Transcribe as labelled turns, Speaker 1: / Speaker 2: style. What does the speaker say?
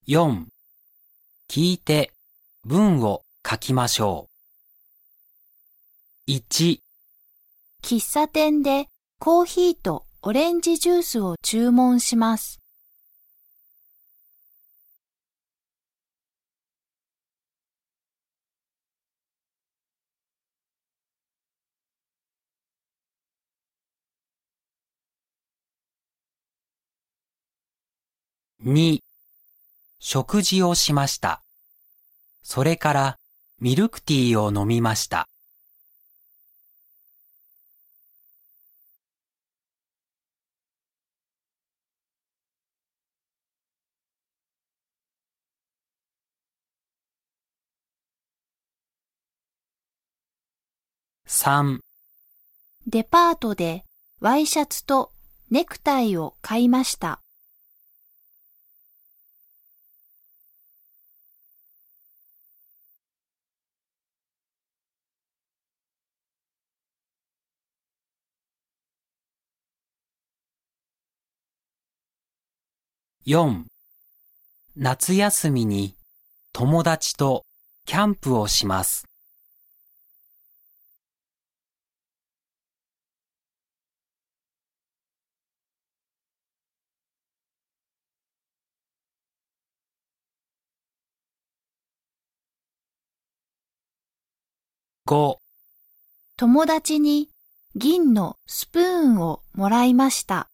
Speaker 1: 4. 聞いて文を書きましょう。1、
Speaker 2: 喫茶店でコーヒーとオレンジジュースを注文します。
Speaker 1: 2、食事をしました。それからミルクティーを飲みました。3、
Speaker 2: デパートでワイシャツとネクタイを買いました。
Speaker 1: 4、夏休みに友達とキャンプをします。5、
Speaker 2: 友達に銀のスプーンをもらいました。